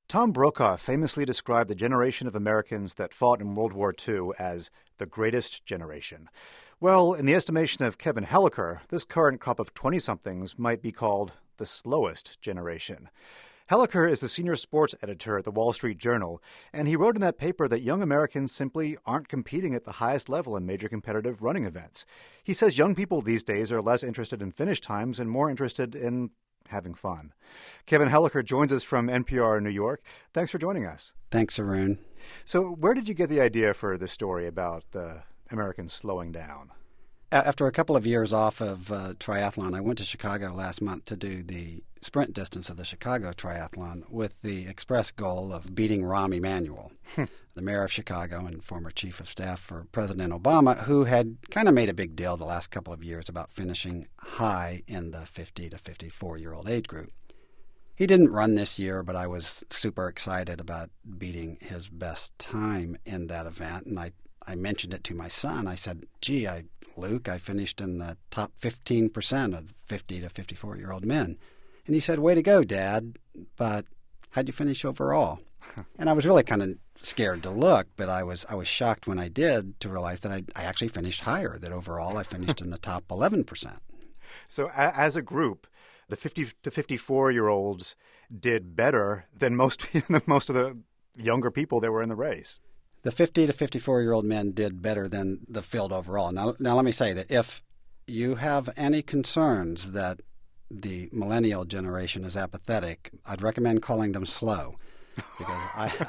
Tom Brokaw famously described the generation of Americans that fought in World War II as the greatest generation. Well, in the estimation of Kevin Helliker, this current crop of 20-somethings might be called the slowest generation. Helliker is the senior sports editor at the Wall Street Journal, and he wrote in that paper that young Americans simply aren't competing at the highest level in major competitive running events. He says young people these days are less interested in finish times and more interested in having fun. Kevin Helliker joins us from NPR in New York. Thanks for joining us. Thanks, Arun. So where did you get the idea for this story about Americans slowing down? After a couple of years off of triathlon, I went to Chicago last month to do the sprint distance of the Chicago Triathlon with the express goal of beating Rahm Emanuel, the mayor of Chicago and former chief of staff for President Obama, who had kind of made a big deal the last couple of years about finishing high in the 50 to 54-year-old age group. He didn't run this year, but I was super excited about beating his best time in that event, and I mentioned it to my son. I said, gee, Luke, I finished in the top 15% of 50 to 54-year-old men. And he said, way to go, Dad, but how'd you finish overall? And I was really kind of scared to look, but I was shocked when I did to realize that I actually finished higher, that overall I finished in the top 11%. So as a group, the 50 to 54-year-olds did better than most of the younger people that were in the race. The 50 to 54-year-old men did better than the field overall. Now let me say that if you have any concerns that the millennial generation is apathetic, I'd recommend calling them slow, because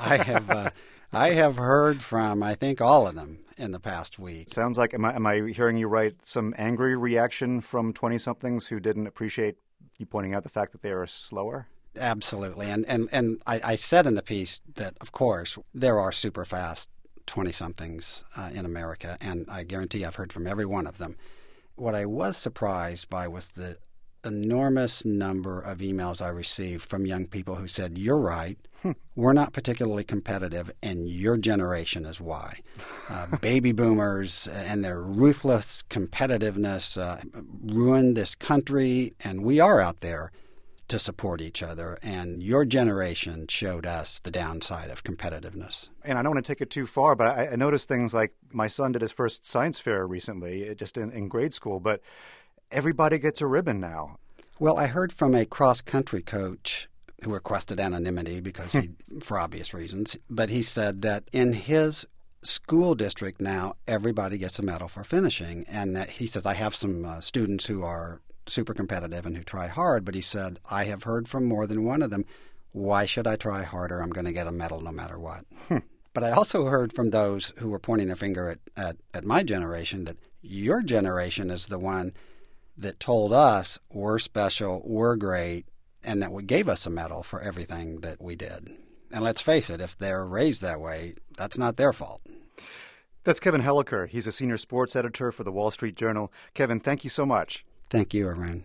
I have heard from, I think, all of them in the past week. Sounds like, am I hearing you right, some angry reaction from 20-somethings who didn't appreciate you pointing out the fact that they are slower? Absolutely. And I said in the piece that, of course, there are super fast 20-somethings in America, and I guarantee I've heard from every one of them. What I was surprised by was the enormous number of emails I received from young people who said, you're right, we're not particularly competitive, and your generation is why. Baby boomers and their ruthless competitiveness ruined this country, and we are out there to support each other, and your generation showed us the downside of competitiveness. And I don't want to take it too far, but I noticed things like my son did his first science fair recently, just in grade school, but everybody gets a ribbon now. Well, I heard from a cross-country coach who requested anonymity because for obvious reasons, but he said that in his school district now, everybody gets a medal for finishing, and that he says, I have some students who are super competitive and who try hard, but he said, I have heard from more than one of them, why should I try harder? I'm going to get a medal no matter what. But I also heard from those who were pointing their finger at my generation that your generation is the one that told us we're special, we're great, and that gave us a medal for everything that we did. And let's face it, if they're raised that way, that's not their fault. That's Kevin Helliker. He's a senior sports editor for the Wall Street Journal. Kevin, thank you so much. Thank you, Arun.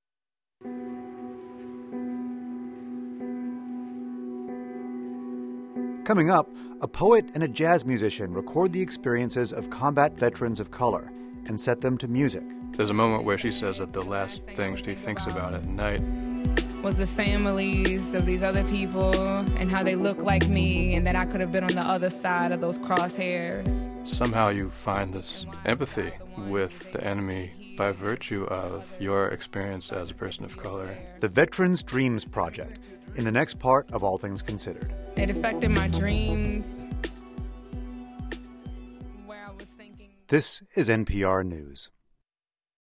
Coming up, a poet and a jazz musician record the experiences of combat veterans of color and set them to music. There's a moment where she says that the last thing she thinks about at night was the families of these other people and how they look like me and that I could have been on the other side of those crosshairs. Somehow you find this empathy with the enemy by virtue of your experience as a person of color. The Veterans Dreams Project, in the next part of All Things Considered. It affected my dreams. This is NPR News.